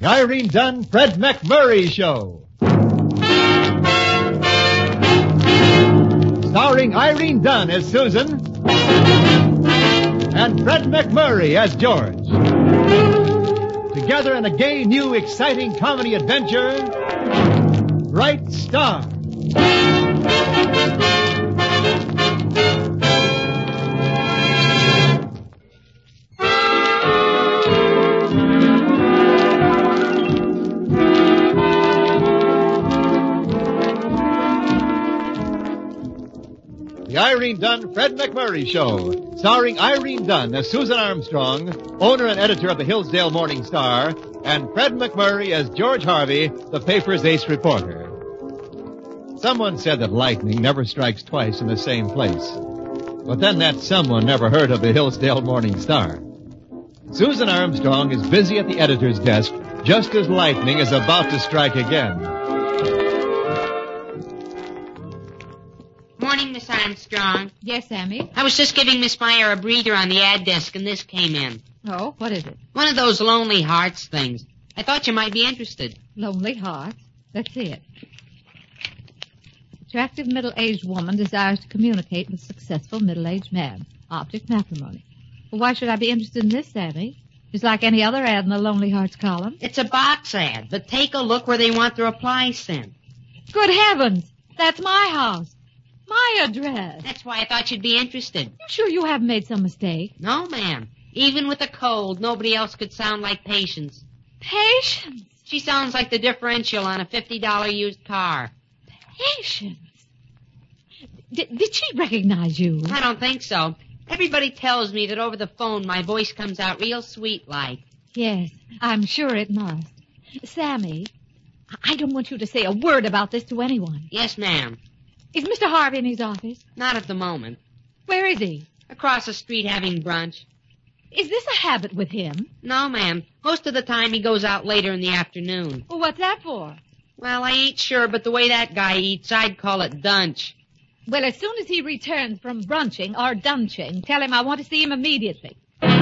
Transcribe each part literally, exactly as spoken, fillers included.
The Irene Dunn, Fred McMurray Show. Starring Irene Dunn as Susan and Fred McMurray as George. Together in a gay, new, exciting comedy adventure, Bright Star. The Irene Dunn, Fred McMurray Show, starring Irene Dunn as Susan Armstrong, owner and editor of the Hillsdale Morning Star, and Fred McMurray as George Harvey, the paper's ace reporter. Someone said that lightning never strikes twice in the same place. But then that someone never heard of the Hillsdale Morning Star. Susan Armstrong is busy at the editor's desk just as lightning is about to strike again. Morning, Miss Armstrong. Yes, Sammy? I was just giving Miss Meyer a breather on the ad desk, and this came in. Oh, what is it? One of those Lonely Hearts things. I thought you might be interested. Lonely Hearts? Let's see it. Attractive middle-aged woman desires to communicate with successful middle-aged man. Object matrimony. Well, why should I be interested in this, Sammy? Just like any other ad in the Lonely Hearts column. It's a box ad, but take a look where they want the reply sent. Good heavens! That's my house. My address. That's why I thought you'd be interested. You sure you haven't made some mistake? No, ma'am. Even with a cold, nobody else could sound like Patience. Patience? She sounds like the differential on a fifty dollars used car. Patience? D- did she recognize you? I don't think so. Everybody tells me that over the phone my voice comes out real sweet-like. Yes, I'm sure it must. Sammy, I don't want you to say a word about this to anyone. Yes, ma'am. Is Mister Harvey in his office? Not at the moment. Where is he? Across the street having brunch. Is this a habit with him? No, ma'am. Most of the time he goes out later in the afternoon. Well, what's that for? Well, I ain't sure, but the way that guy eats, I'd call it dunch. Well, as soon as he returns from brunching or dunching, tell him I want to see him immediately.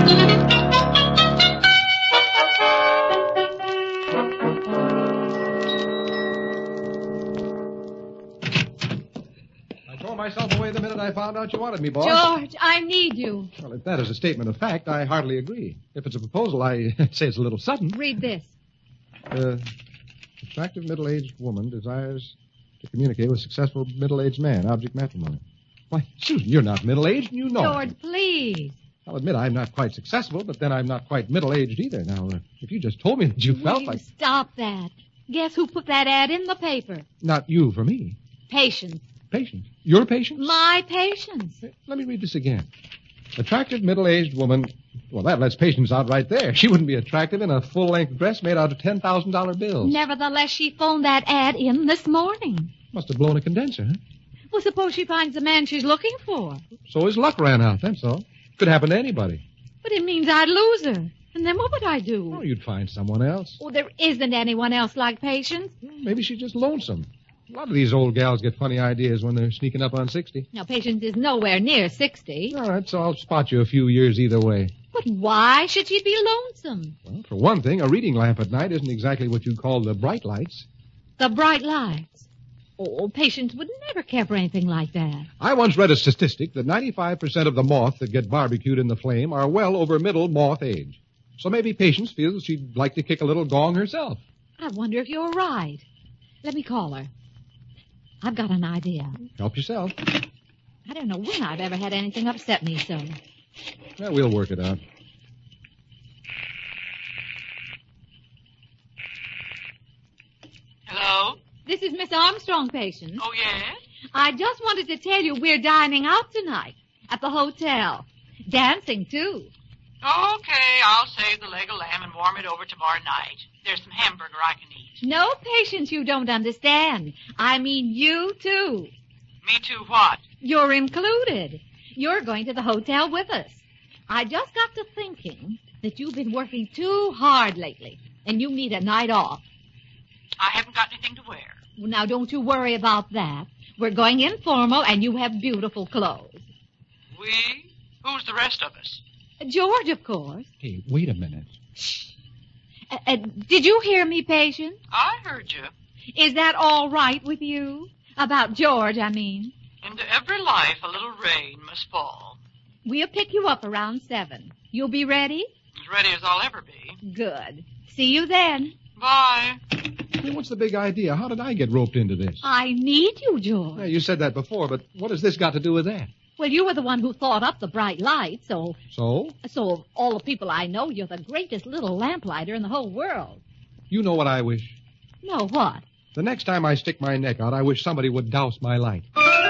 myself away the minute I found out you wanted me, boss. George, I need you. Well, if that is a statement of fact, I hardly agree. If it's a proposal, I say it's a little sudden. Read this. Uh, attractive middle-aged woman desires to communicate with successful middle-aged man. Object matrimony. Why, Susan, you're not middle-aged, and you know George, it. please. I'll admit I'm not quite successful, but then I'm not quite middle-aged either. Now, uh, if you just told me that you Will felt you like... stop that? Guess who put that ad in the paper? Not you for me. Patience. Patience? Your patience? My patience. Let me read this again. Attractive middle-aged woman... Well, that lets Patience out right there. She wouldn't be attractive in a full-length dress made out of ten thousand dollars bills. Nevertheless, she phoned that ad in this morning. Must have blown a condenser, huh? Well, suppose she finds the man she's looking for. So his luck ran out, that's all. Could happen to anybody. But it means I'd lose her. And then what would I do? Oh, you'd find someone else. Oh, there isn't anyone else like Patience. Maybe she's just lonesome. A lot of these old gals get funny ideas when they're sneaking up on sixty. Now, Patience is nowhere near sixty. All right, so I'll spot you a few years either way. But why should she be lonesome? Well, for one thing, a reading lamp at night isn't exactly what you'd call the bright lights. The bright lights. Oh, Patience would never care for anything like that. I once read a statistic that ninety-five percent of the moth that get barbecued in the flame are well over middle moth age. So maybe Patience feels she'd like to kick a little gong herself. I wonder if you're right. Let me call her. I've got an idea. Help yourself. I don't know when I've ever had anything upset me so. Well, we'll work it out. Hello? This is Miss Armstrong, Patience. Oh, yes? I just wanted to tell you we're dining out tonight at the hotel. Dancing, too. Okay, I'll save the leg of lamb and warm it over tomorrow night. There's some hamburger I can eat. No, Patience, you don't understand. I mean you, too. Me too what? You're included. You're going to the hotel with us. I just got to thinking that you've been working too hard lately, and you need a night off. I haven't got anything to wear. Well, now, don't you worry about that. We're going informal, and you have beautiful clothes. We? Who's the rest of us? George, of course. Hey, wait a minute. Shh. Uh, uh, did you hear me, patient? I heard you. Is that all right with you? About George, I mean. Into every life a little rain must fall. We'll pick you up around seven. You'll be ready? As ready as I'll ever be. Good. See you then. Bye. Hey, what's the big idea? How did I get roped into this? I need you, George. Yeah, you said that before, but what has this got to do with that? Well, you were the one who thought up the bright light, so... So? So of all the people I know, you're the greatest little lamplighter in the whole world. You know what I wish? No, what? The next time I stick my neck out, I wish somebody would douse my light.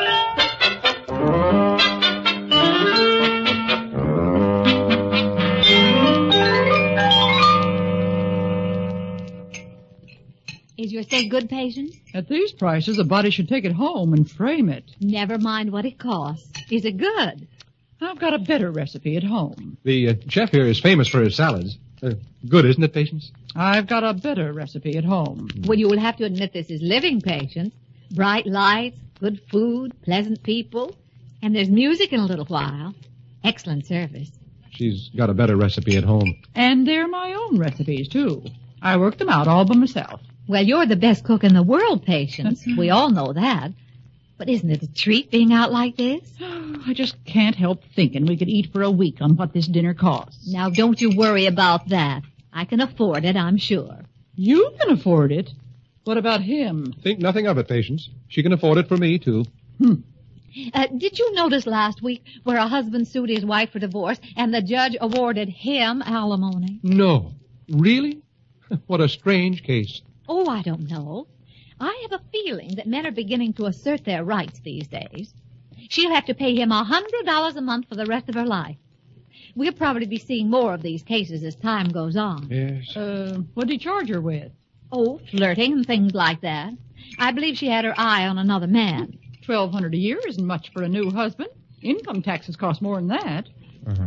Is your steak good, patient? At these prices, a body should take it home and frame it. Never mind what it costs. Is it good? I've got a better recipe at home. The uh, chef here is famous for his salads. Uh, good, isn't it, Patience? I've got a better recipe at home. Well, you will have to admit this is living, Patience. Bright lights, good food, pleasant people, and there's music in a little while. Excellent service. She's got a better recipe at home. And they're my own recipes, too. I worked them out all by myself. Well, you're the best cook in the world, Patience. We all know that. But isn't it a treat being out like this? I just can't help thinking we could eat for a week on what this dinner costs. Now, don't you worry about that. I can afford it, I'm sure. You can afford it. What about him? Think nothing of it, Patience. She can afford it for me, too. Hmm. Uh, did you notice last week where a husband sued his wife for divorce and the judge awarded him alimony? No. Really? What a strange case. Oh, I don't know. I have a feeling that men are beginning to assert their rights these days. She'll have to pay him a hundred dollars a month for the rest of her life. We'll probably be seeing more of these cases as time goes on. Yes. Uh, what did he charge her with? Oh, flirting and things like that. I believe she had her eye on another man. Twelve hundred a year isn't much for a new husband. Income taxes cost more than that. Uh-huh.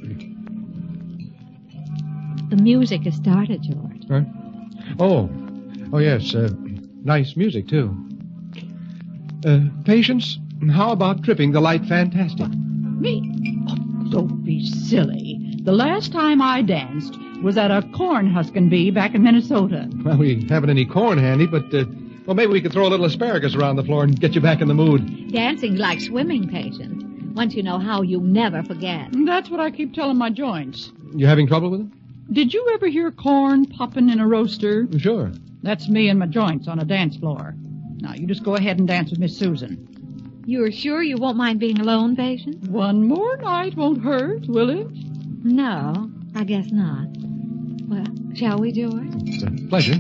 The music has started, George. Huh? Oh. Oh, yes. Uh, nice music, too. Uh, Patience, how about tripping the light fantastic? Me? Oh, don't be silly. The last time I danced was at a corn husking bee back in Minnesota. Well, we haven't any corn handy, but, uh, well, maybe we could throw a little asparagus around the floor and get you back in the mood. Dancing's like swimming, Patience. Once you know how, you never forget. That's what I keep telling my joints. You having trouble with it? Did you ever hear corn popping in a roaster? Sure. That's me and my joints on a dance floor. Now, you just go ahead and dance with Miss Susan. You're sure you won't mind being alone, Patience? One more night won't hurt, will it? No, I guess not. Well, shall we, George? It's a pleasure.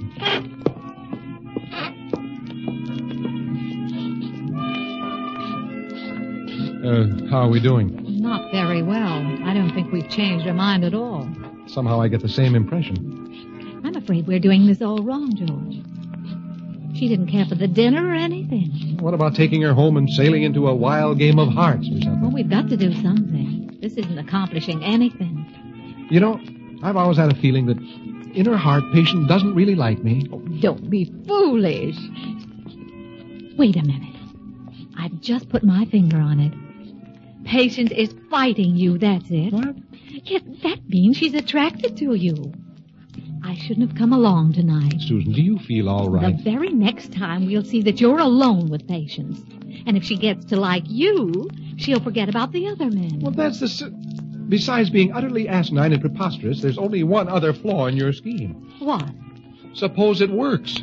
Uh, how are we doing? Not very well. I don't think we've changed our mind at all. Somehow I get the same impression. I'm afraid we're doing this all wrong, George. She didn't care for the dinner or anything. What about taking her home and sailing into a wild game of hearts or something? Well, we've got to do something. This isn't accomplishing anything. You know, I've always had a feeling that in her heart, Patience doesn't really like me. Oh, don't be foolish. Wait a minute. I've just put my finger on it. Patience is fighting you, that's it. What? Yes, that means she's attracted to you. I shouldn't have come along tonight. Susan, do you feel all right? The very next time we'll see that you're alone with Patience. And if she gets to like you, she'll forget about the other men. Well, that's the... Si- Besides being utterly asinine and preposterous, there's only one other flaw in your scheme. What? Suppose it works.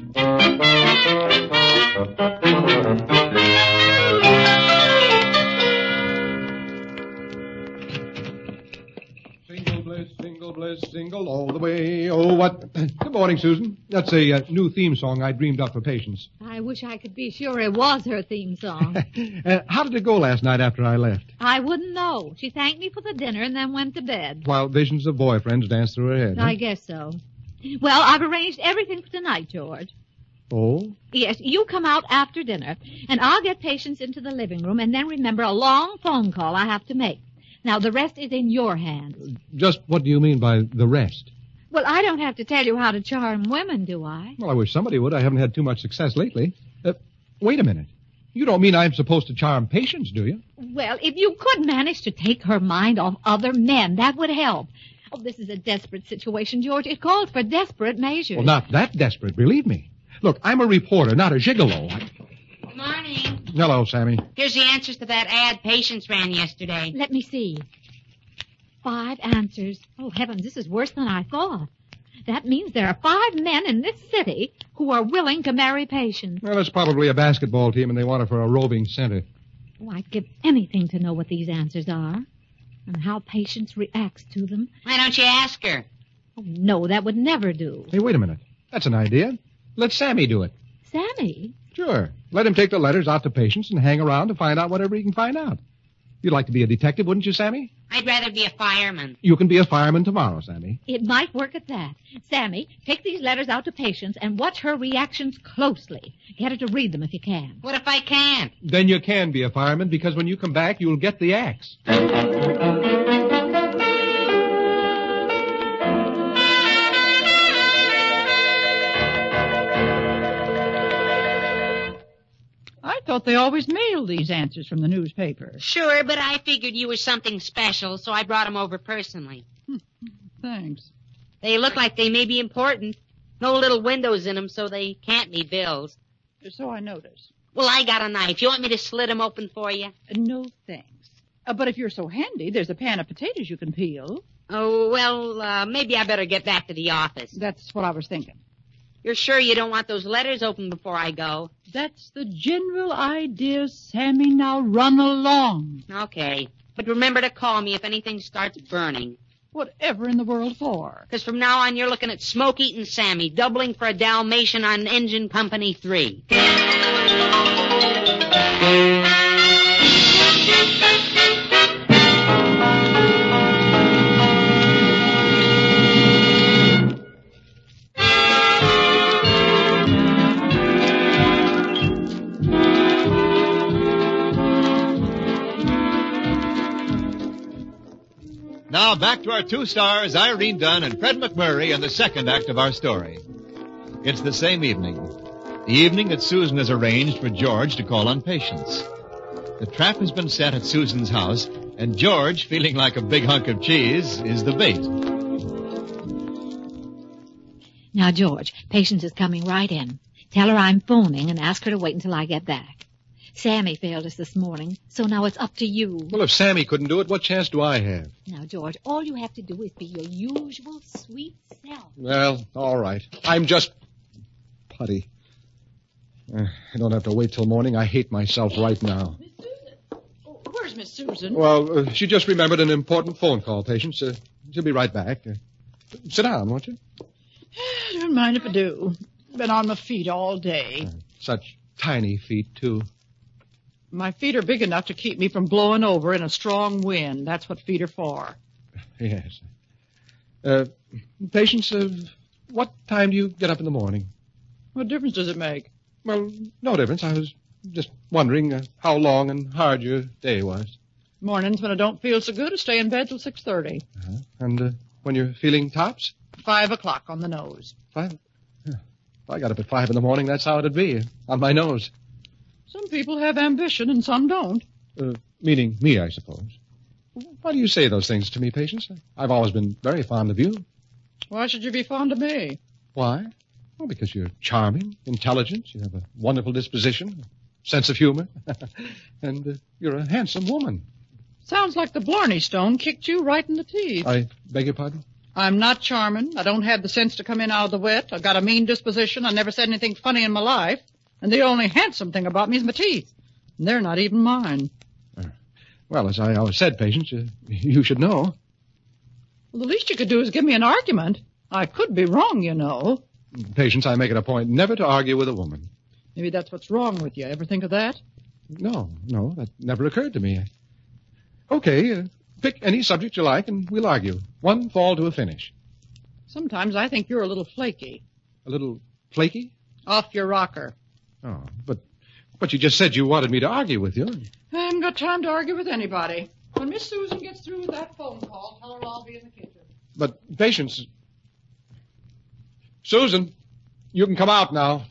Single bliss, single bliss, single all the way. Oh, what? Good morning, Susan. That's a uh, new theme song I dreamed up for Patience. I wish I could be sure it was her theme song. uh, how did it go last night after I left? I wouldn't know. She thanked me for the dinner and then went to bed. While visions of boyfriends danced through her head. I huh? guess so. Well, I've arranged everything for tonight, George. Oh? Yes, you come out after dinner, and I'll get Patience into the living room, and then remember a long phone call I have to make. Now, the rest is in your hands. Just what do you mean by the rest? Well, I don't have to tell you how to charm women, do I? Well, I wish somebody would. I haven't had too much success lately. Uh, wait a minute. You don't mean I'm supposed to charm Patience, do you? Well, if you could manage to take her mind off other men, that would help. Oh, this is a desperate situation, George. It called for desperate measures. Well, not that desperate, believe me. Look, I'm a reporter, not a gigolo. Good morning. Hello, Sammy. Here's the answers to that ad Patience ran yesterday. Let me see. Five answers. Oh, heavens, this is worse than I thought. That means there are five men in this city who are willing to marry Patience. Well, it's probably a basketball team, and they want her for a roving center. Oh, I'd give anything to know what these answers are and how Patience reacts to them. Why don't you ask her? Oh, no, that would never do. Hey, wait a minute. That's an idea. Let Sammy do it. Sammy? Sure. Let him take the letters out to Patience and hang around to find out whatever he can find out. You'd like to be a detective, wouldn't you, Sammy? I'd rather be a fireman. You can be a fireman tomorrow, Sammy. It might work at that. Sammy, take these letters out to Patience and watch her reactions closely. Get her to read them if you can. What if I can't? Then you can be a fireman, because when you come back, you'll get the axe. I thought they always mailed these answers from the newspaper. Sure, but I figured you were something special, so I brought them over personally. Thanks. They look like they may be important. No little windows in them, so they can't be bills. So I noticed. Well, I got a knife. You want me to slit them open for you? Uh, no, thanks. Uh, but if you're so handy, there's a pan of potatoes you can peel. Oh, well, uh, maybe I better get back to the office. That's what I was thinking. You're sure you don't want those letters open before I go? That's the general idea, Sammy. Now run along. Okay. But remember to call me if anything starts burning. Whatever in the world for? Because from now on, you're looking at Smoke-Eating Sammy, doubling for a Dalmatian on Engine Company three. Now back to our two stars, Irene Dunn and Fred McMurray, in the second act of our story. It's the same evening. The evening that Susan has arranged for George to call on Patience. The trap has been set at Susan's house, and George, feeling like a big hunk of cheese, is the bait. Now, George, Patience is coming right in. Tell her I'm phoning and ask her to wait until I get back. Sammy failed us this morning, so now it's up to you. Well, if Sammy couldn't do it, what chance do I have? Now, George, all you have to do is be your usual sweet self. Well, all right. I'm just putty. Uh, I don't have to wait till morning. I hate myself right now. Miss Susan. Oh, where's Miss Susan? Well, uh, she just remembered an important phone call, Patience. Uh, she'll be right back. Uh, sit down, won't you? Don't mind if I do. Been on my feet all day. Uh, such tiny feet, too. My feet are big enough to keep me from blowing over in a strong wind. That's what feet are for. Yes. Uh, Patience, uh, what time do you get up in the morning? What difference does it make? Well, no difference. I was just wondering uh, how long and hard your day was. Mornings when I don't feel so good, I stay in bed till six thirty. Uh-huh. And uh, when you're feeling tops? Five o'clock on the nose. Five? Yeah. If I got up at five in the morning, that's how it'd be, on my nose. Some people have ambition and some don't. Uh, meaning me, I suppose. Why do you say those things to me, Patience? I've always been very fond of you. Why should you be fond of me? Why? Well, because you're charming, intelligent, you have a wonderful disposition, a sense of humor, and uh, you're a handsome woman. Sounds like the Blarney Stone kicked you right in the teeth. I beg your pardon? I'm not charming. I don't have the sense to come in out of the wet. I've got a mean disposition. I never said anything funny in my life. And the only handsome thing about me is my teeth. And they're not even mine. Uh, well, as I always said, Patience, uh, you should know. Well, the least you could do is give me an argument. I could be wrong, you know. Patience, I make it a point never to argue with a woman. Maybe that's what's wrong with you. Ever think of that? No, no, that never occurred to me. Okay, uh, pick any subject you like and we'll argue. One fall to a finish. Sometimes I think you're a little flaky. A little flaky? Off your rocker. Oh, but but you just said you wanted me to argue with you. I haven't got time to argue with anybody. When Miss Susan gets through with that phone call, tell her I'll be in the kitchen. But, Patience... Susan, you can come out now.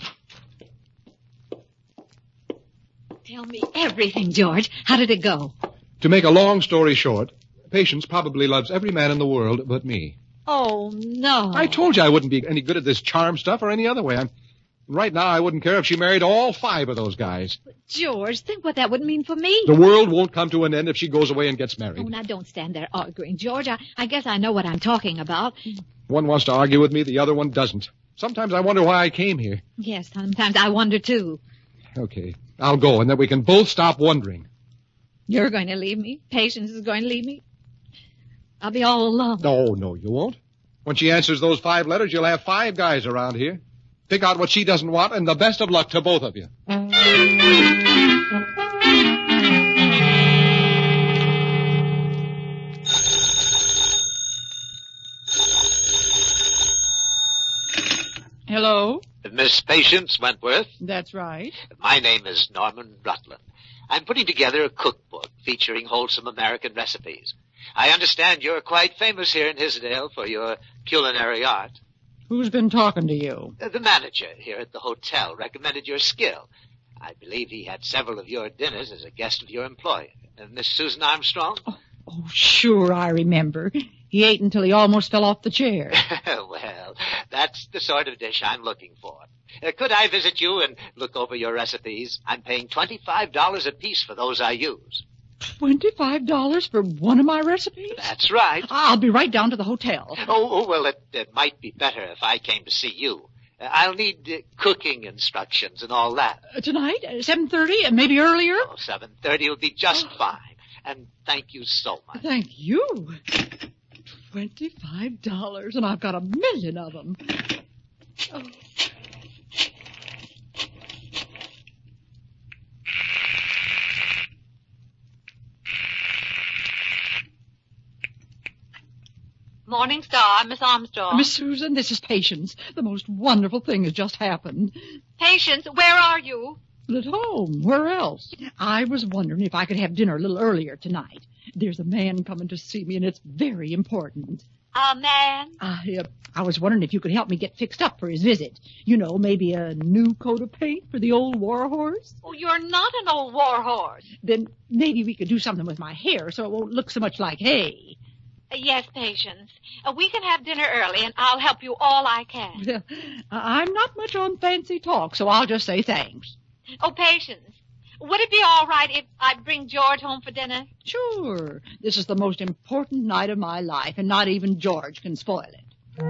Tell me everything, George. How did it go? To make a long story short, Patience probably loves every man in the world but me. Oh, no. I told you I wouldn't be any good at this charm stuff or any other way. I'm, right now, I wouldn't care if she married all five of those guys. George, think what that would mean for me. The world won't come to an end if she goes away and gets married. Oh, now don't stand there arguing, George. I, I guess I know what I'm talking about. One wants to argue with me, the other one doesn't. Sometimes I wonder why I came here. Yes, sometimes I wonder, too. Okay, I'll go, and then we can both stop wondering. You're going to leave me? Patience is going to leave me? I'll be all alone. No, no, you won't. When she answers those five letters, you'll have five guys around here. Pick out what she doesn't want, and the best of luck to both of you. Hello? Miss Patience Wentworth. That's right. My name is Norman Rutland. I'm putting together a cookbook featuring wholesome American recipes. I understand you're quite famous here in Hisdale for your culinary art. Who's been talking to you? Uh, The manager here at the hotel recommended your skill. I believe he had several of your dinners as a guest of your employer. Uh, Miss Susan Armstrong? Oh, oh, sure, I remember. He ate until he almost fell off the chair. Well, that's the sort of dish I'm looking for. Uh, could I visit you and look over your recipes? I'm paying twenty-five dollars apiece for those I use. Twenty-five dollars for one of my recipes? That's right. I'll be right down to the hotel. Oh, oh well, it, it might be better if I came to see you. Uh, I'll need uh, cooking instructions and all that. Uh, tonight, uh, seven thirty, and maybe earlier? Oh, seven thirty will be just fine. And thank you so much. Thank you. Twenty-five dollars, and I've got a million of them. Oh. Morning Star, Miss Armstrong. Miss Susan, this is Patience. The most wonderful thing has just happened. Patience, where are you? At home. Where else? I was wondering if I could have dinner a little earlier tonight. There's a man coming to see me, and it's very important. A man? I, uh, I was wondering if you could help me get fixed up for his visit. You know, maybe a new coat of paint for the old war horse. Oh, you're not an old war horse. Then maybe we could do something with my hair so it won't look so much like hay. Uh, yes, Patience. Uh, we can have dinner early, and I'll help you all I can. I'm not much on fancy talk, so I'll just say thanks. Oh, Patience, would it be all right if I bring George home for dinner? Sure. This is the most important night of my life, and not even George can spoil it.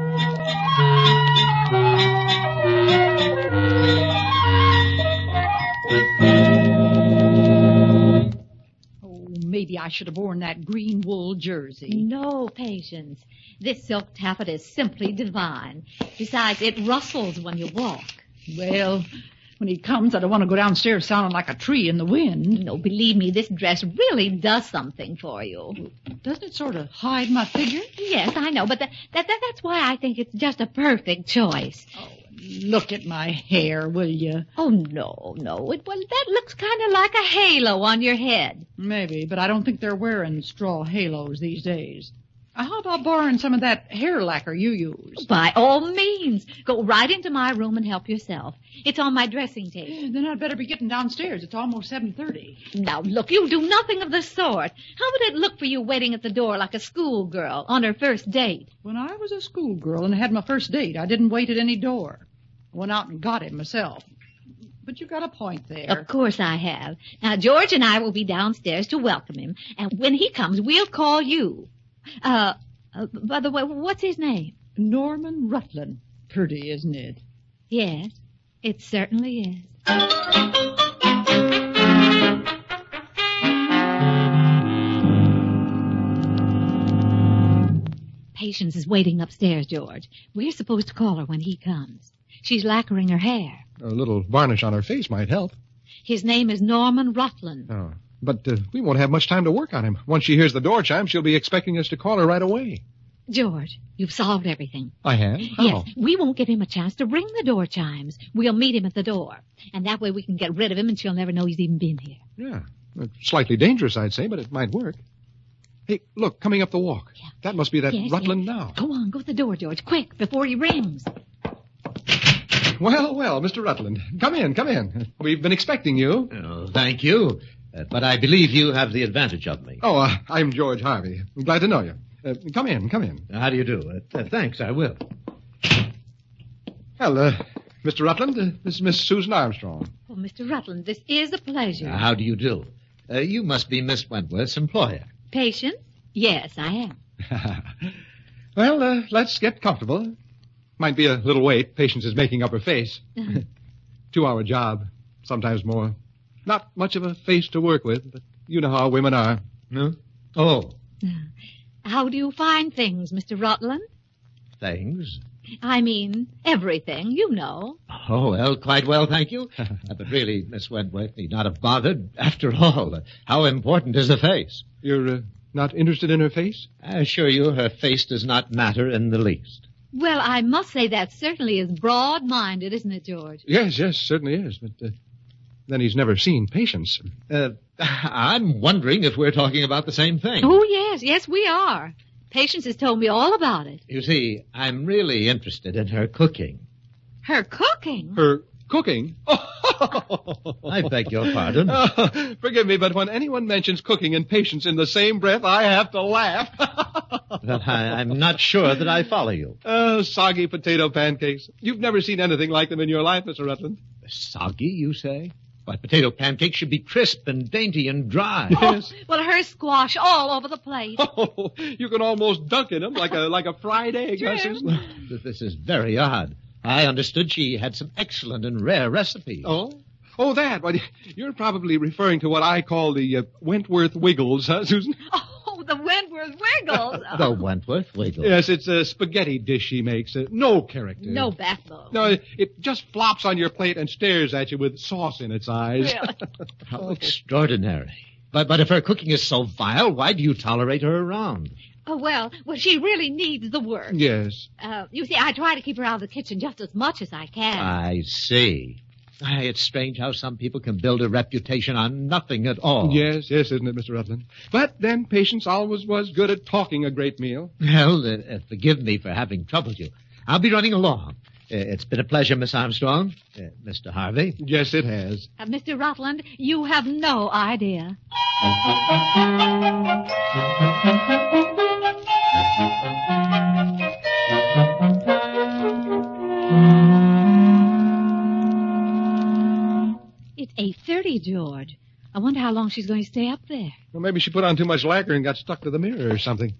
Oh, maybe I should have worn that green wool jersey. No, Patience. This silk taffeta is simply divine. Besides, it rustles when you walk. Well, when he comes, I don't want to go downstairs sounding like a tree in the wind. No, believe me, this dress really does something for you. Doesn't it sort of hide my figure? Yes, I know, but that, that, that that's why I think it's just a perfect choice. Oh, look at my hair, will you? Oh, no, no. It, well, that looks kind of like a halo on your head. Maybe, but I don't think they're wearing straw halos these days. Uh, How about borrowing some of that hair lacquer you use? By all means. Go right into my room and help yourself. It's on my dressing table. Then I'd better be getting downstairs. It's almost seven thirty. Now, look, you do nothing of the sort. How would it look for you waiting at the door like a schoolgirl on her first date? When I was a schoolgirl and had my first date, I didn't wait at any door. I went out and got him myself. But you got a point there. Of course I have. Now, George and I will be downstairs to welcome him, and when he comes, we'll call you. Uh, uh, by the way, what's his name? Norman Rutland. Pretty, isn't it? Yes, it certainly is. Patience is waiting upstairs, George. We're supposed to call her when he comes. She's lacquering her hair. A little varnish on her face might help. His name is Norman Rutland. Oh. But uh, we won't have much time to work on him. Once she hears the door chime, she'll be expecting us to call her right away. George, you've solved everything. I have? How? Yes, we won't give him a chance to ring the door chimes. We'll meet him at the door. And that way we can get rid of him and she'll never know he's even been here. Yeah. It's slightly dangerous, I'd say, but it might work. Hey, look, coming up the walk. Yeah. That must be that Yes, Rutland yes. now. Go on, go to the door, George, quick, before he rings. Well, well, Mister Rutland. Come in, come in. We've been expecting you. Oh, thank you. Uh, but I believe you have the advantage of me. Oh, uh, I'm George Harvey. I'm glad to know you. Uh, come in, come in. How do you do? Uh, uh, thanks, I will. Well, uh, Mister Rutland, uh, this is Miss Susan Armstrong. Oh, Mister Rutland, this is a pleasure. Uh, how do you do? Uh, you must be Miss Wentworth's employer. Patience? Yes, I am. Well, uh, let's get comfortable. Might be a little wait. Patience is making up her face. Two-hour job, sometimes more. Not much of a face to work with, but you know how women are. No? Oh, How do you find things, Mister Rutland? thanks. I mean, everything, you know. Oh, well, quite well, thank you. Uh, but really, Miss Wentworth need not have bothered. After all, uh, how important is the face? You're uh, not interested in her face? I assure you her face does not matter in the least. Well, I must say that certainly is broad-minded, isn't it, George? Yes, yes, certainly is. But uh, then he's never seen Patience. Uh, I'm wondering if we're talking about the same thing. Oh, yes, yes, we are. Patience has told me all about it. You see, I'm really interested in her cooking. Her cooking? Her cooking? I beg your pardon. Oh, forgive me, but when anyone mentions cooking and Patience in the same breath, I have to laugh. But I, I'm not sure that I follow you. Oh, soggy potato pancakes. You've never seen anything like them in your life, Mister Rutland. Soggy, you say? Why, potato pancakes should be crisp and dainty and dry. Yes. Well, her squash all over the plate. Oh, you can almost dunk in them like a like a fried egg, Sure. huh, Susan? This is very odd. I understood she had some excellent and rare recipes. Oh? Oh, that. Well, you're probably referring to what I call the uh, Wentworth Wiggles, huh, Susan? Oh, the Wentworth Wiggles. The Wentworth Wiggle. Yes, it's a spaghetti dish she makes. Uh, no character. No backbone. No, it, it just flops on your plate and stares at you with sauce in its eyes. Really? How extraordinary. But, but if her cooking is so vile, why do you tolerate her around? Oh, well, well, she really needs the work. Yes. Uh, you see, I try to keep her out of the kitchen just as much as I can. I see. Why, it's strange how some people can build a reputation on nothing at all. Yes, yes, isn't it, Mister Rutland? But then Patience always was good at talking a great meal. Well, uh, uh, forgive me for having troubled you. I'll be running along. Uh, it's been a pleasure, Miss Armstrong. Uh, Mister Harvey. Yes, it has. Uh, Mister Rutland, you have no idea. It's eight thirty, George. I wonder how long she's going to stay up there. Well, maybe she put on too much lacquer and got stuck to the mirror or something.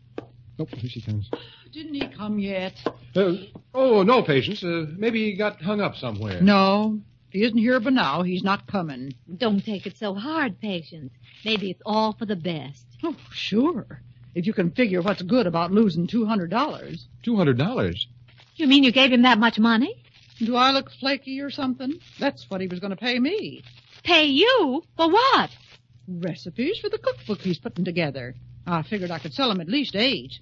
Oh, here she comes. Didn't he come yet? Uh, oh, no, Patience. Uh, maybe he got hung up somewhere. No. If he isn't here by now, he's not coming. Don't take it so hard, Patience. Maybe it's all for the best. Oh, sure. If you can figure what's good about losing two hundred dollars. Two hundred dollars? You mean you gave him that much money? Do I look flaky or something? That's what he was going to pay me. Pay you? For what? Recipes for the cookbook he's putting together. I figured I could sell him at least eight.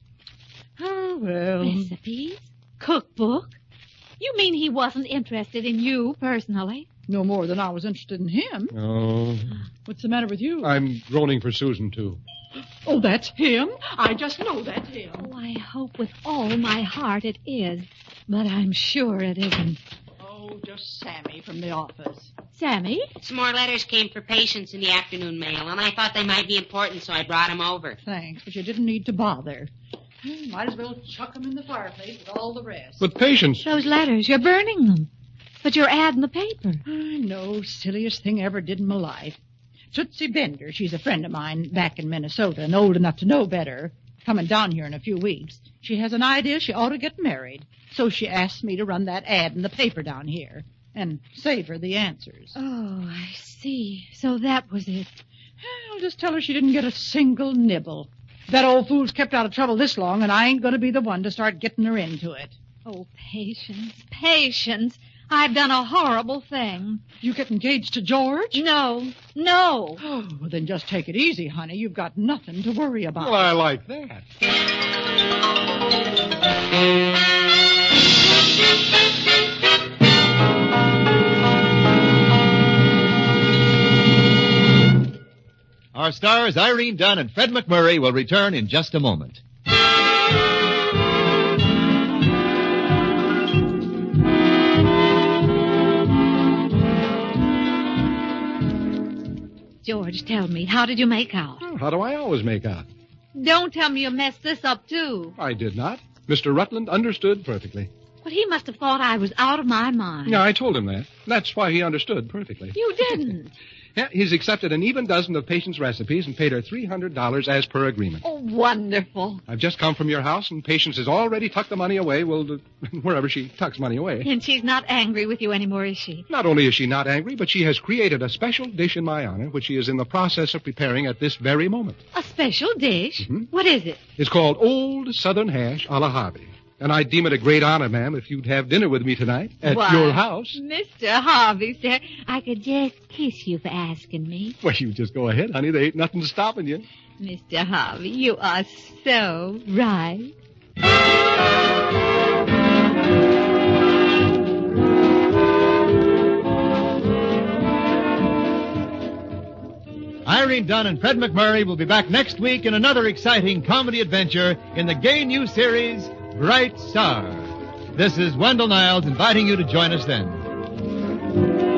Oh, well. Recipes? Cookbook? You mean he wasn't interested in you personally? No more than I was interested in him. Oh, What's the matter with you? I'm groaning for Susan, too. Oh, that's him? I just know that's him. Oh, I hope with all my heart it is. But I'm sure it isn't. Oh, just Sammy from the office. Sammy? Some more letters came for Patience in the afternoon mail, and I thought they might be important, so I brought them over. Thanks, but you didn't need to bother. Might as well chuck them in the fireplace with all the rest. But Patience. Those letters, you're burning them. But you're adding the paper. I know, silliest thing I ever did in my life. Tootsie Bender, she's a friend of mine back in Minnesota and old enough to know better, coming down here in a few weeks. She has an idea she ought to get married, so she asked me to run that ad in the paper down here and save her the answers. Oh, I see. So that was it. I'll just tell her she didn't get a single nibble. That old fool's kept out of trouble this long, and I ain't going to be the one to start getting her into it. Oh, Patience, Patience. I've done a horrible thing. You get engaged to George? No, no. Oh, well, then just take it easy, honey. You've got nothing to worry about. Well, I like that. Our stars Irene Dunn and Fred McMurray will return in just a moment. George, tell me, how did you make out? Oh, how do I always make out? Don't tell me you messed this up, too. I did not. Mister Rutland understood perfectly. But he must have thought I was out of my mind. Yeah, I told him that. That's why he understood perfectly. You didn't. Yeah, he's accepted an even dozen of Patience recipes and paid her three hundred dollars as per agreement. Oh, wonderful. I've just come from your house, and Patience has already tucked the money away, well, wherever she tucks money away. And she's not angry with you anymore, is she? Not only is she not angry, but she has created a special dish in my honor, which she is in the process of preparing at this very moment. A special dish? Mm-hmm. What is it? It's called Old Southern Hash a la Harvey. And I'd deem it a great honor, ma'am, if you'd have dinner with me tonight at Why, your house. Mister Harvey, sir, I could just kiss you for asking me. Well, you just go ahead, honey. There ain't nothing stopping you. Mister Harvey, you are so right. Irene Dunn and Fred McMurray will be back next week in another exciting comedy adventure in the gay new series, Bright Star. This is Wendell Niles inviting you to join us then.